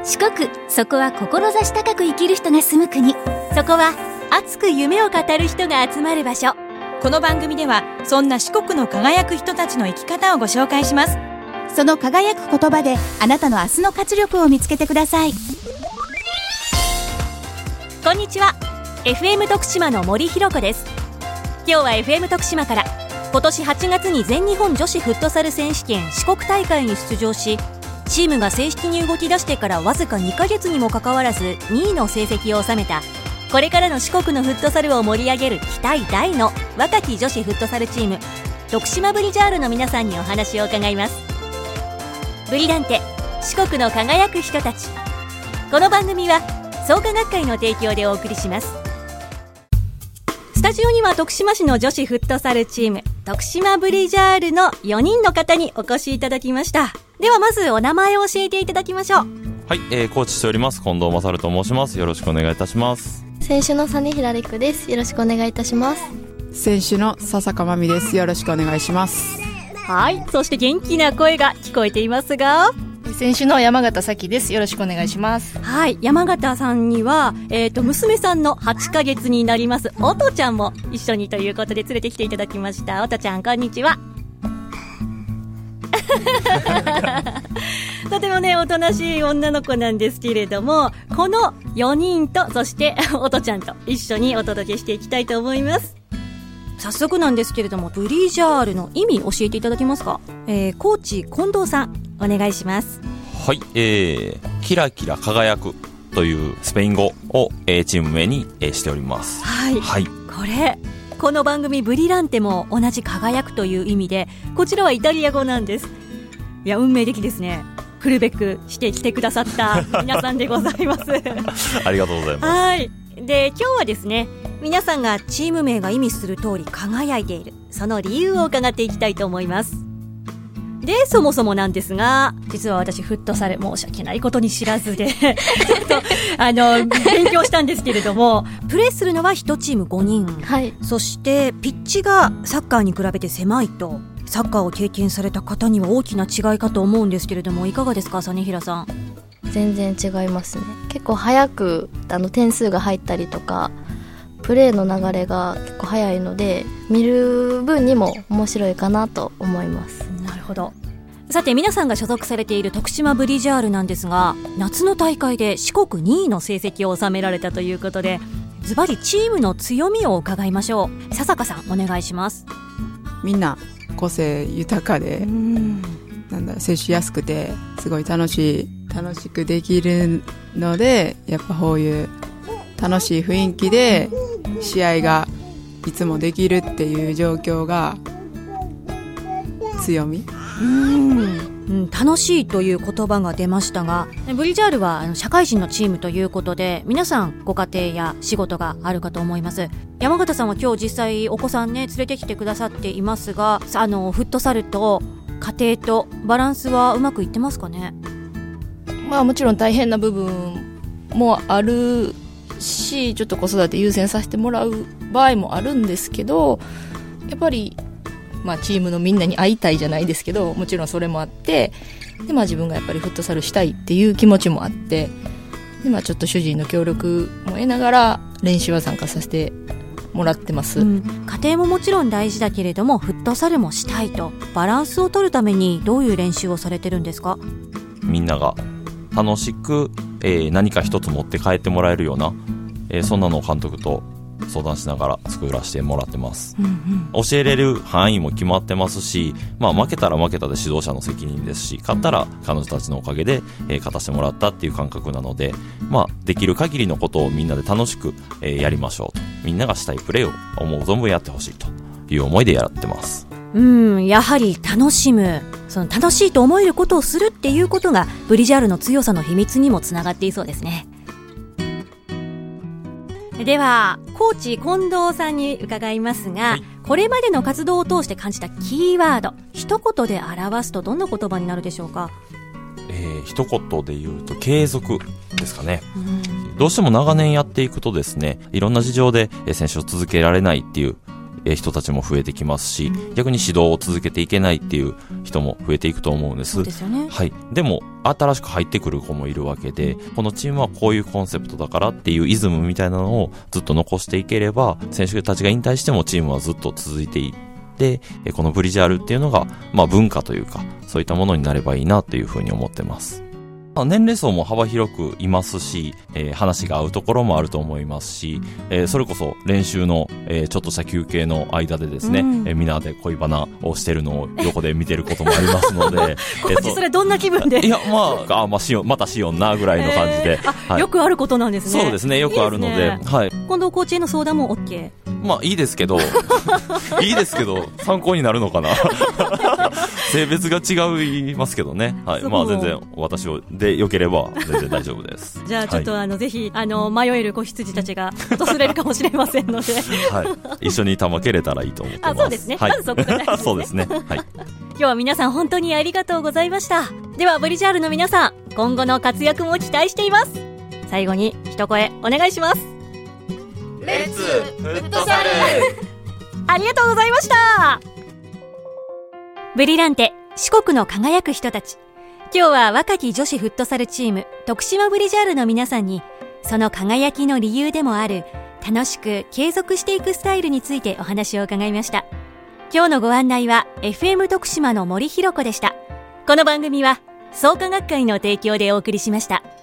四国、そこは志高く生きる人が住む国。そこは熱く夢を語る人が集まる場所。 この番組ではそんな四国の輝く人たちの生き方をご紹介します。 その輝く言葉であなたの明日の活力を見つけてください。 こんにちは、 FM 徳島の森ひろ子です。今日は FM 徳島から今年8月に全日本女子フットサル選手権四国大会に出場し、チームが正式に動き出してからわずか2ヶ月にもかかわらず2位の成績を収めた、これからの四国のフットサルを盛り上げる期待大の若き女子フットサルチーム徳島ブリジャールの皆さんにお話を伺います。ブリランテ、四国の輝く人たち。この番組は創価学会の提供でお送りします。スタジオには徳島市の女子フットサルチーム徳島ブリジャールの4人の方にお越しいただきました。ではまずお名前を教えていただきましょう。 はい、コーチしております近藤勝と申します。よろしくお願いいたします。 選手の実平陸です。よろしくお願いいたします。 選手の笹香真美です。よろしくお願いします。 はい、そして元気な声が聞こえていますが、 選手の山形咲です。よろしくお願いします。 はい、山形さんには、娘さんの8ヶ月になりますおとちゃんも一緒にということで連れてきていただきました。おとちゃん、こんにちは。とてもね、おとなしい女の子なんですけれども、この4人とそしておとちゃんと一緒にお届けしていきたいと思います。早速なんですけれども、ブリジャールの意味教えていただけますか。コーチ近藤さん、お願いします。 はい、キラキラ輝くというスペイン語を、チーム名に、しております。 はい、はい、この番組ブリランテも同じ輝くという意味で、こちらはイタリア語なんです。いや、運命的ですね。フルベックしてきてくださった皆さんでございますありがとうございます。 はい。で、今日はですね、皆さんがチーム名が意味する通り輝いている、その理由を伺っていきたいと思います。で、そもそもなんですが、実は私フットサル申し訳ないことに知らずでちょっと勉強したんですけれども、プレーするのは1チーム5人、 はい、 そしてピッチがサッカーに比べて狭いと、サッカーを経験された方には大きな違いかと思うんですけれども、いかがですか、実平さん。 全然違いますね。結構早く点数が入ったりとか、プレーの流れが結構早いので、見る分にも面白いかなと思います。 なるほど。さて、皆さんが所属されている徳島ブリジャールなんですが、夏の大会で四国2位の成績を収められたということで、ズバリチームの強みを伺いましょう。笹香さん、お願いします。 みんな個性豊かで、接しやすくてすごい楽しくできるので、やっぱこういう楽しい雰囲気で試合がいつもできるっていう状況が強み。 楽しいという言葉が出ましたが、ブリジャールは社会人のチームということで、皆さんご家庭や仕事があるかと思います。山形さんは今日実際お子さんね、連れてきてくださっていますが、フットサルと家庭とバランスはうまくいってますかね。 まあもちろん大変な部分もあるし、ちょっと子育て優先させてもらう場合もあるんですけど、やっぱりチームのみんなに会いたいじゃないですけど、もちろんそれもあって、で、自分がやっぱりフットサルしたいっていう気持ちもあって、で、ちょっと主人の協力も得ながら練習は参加させてもらってます。 家庭ももちろん大事だけれども、フットサルもしたいと、バランスを取るためにどういう練習をされてるんですか。みんなが楽しく、何か一つ持って帰ってもらえるような、そんなのを監督と相談しながら作らせてもらってます。教えれる範囲も決まってますし、負けたら負けたで指導者の責任ですし、勝ったら彼女たちのおかげで、勝たせてもらったっていう感覚なので、できる限りのことをみんなで楽しく、やりましょうと、みんながしたいプレーを思う存分やってほしいという思いでやってます。 やはり楽しむ、その楽しいと思えることをするっていうことがブリジャールの強さの秘密にもつながっていそうですね。ではコーチ近藤さんに伺いますが、はい、これまでの活動を通して感じたキーワード、一言で表すとどんな言葉になるでしょうか。 一言で言うと継続ですかね。どうしても長年やっていくとですね、いろんな事情で選手を続けられないっていう人たちも増えてきますし、逆に指導を続けていけないっていう人も増えていくと思うんです。 そうですよね。 はい。でも新しく入ってくる子もいるわけで、このチームはこういうコンセプトだからっていうイズムみたいなのをずっと残していければ、選手たちが引退してもチームはずっと続いていって、このブリジャールっていうのが、文化というか、そういったものになればいいなというふうに思ってます。年齢層も幅広くいますし、話が合うところもあると思いますし、それこそ練習の、ちょっとした休憩の間でですね、みんなで恋バナをしてるのを横で見てることもありますのでコーチそれどんな気分で？ いや、またしよんなぐらいの感じで、はい、 よくあることなんですね。 そうですね、よくあるので、はい。 近藤コーチへの相談も OK？ いいですけどいいですけど参考になるのかな性別が違いますけどね、はい。全然私で良ければ全然大丈夫ですじゃあちょっと、はい、ぜひ迷える子羊たちが訪れるかもしれませんのではい、一緒に玉蹴れたらいいと思ってます。 そうですね、はい、まずそこからですねそうですね、はい。 今日は皆さん本当にありがとうございました。ではブリジャールの皆さん、今後の活躍も期待しています。最後に一声お願いします。 レッツフットサルありがとうございました。ブリランテ、四国の輝く人たち。今日は若き女子フットサルチーム徳島ブリジャールの皆さんに、その輝きの理由でもある楽しく継続していくスタイルについてお話を伺いました。今日のご案内は FM 徳島の森ひろ子でした。この番組は創価学会の提供でお送りしました。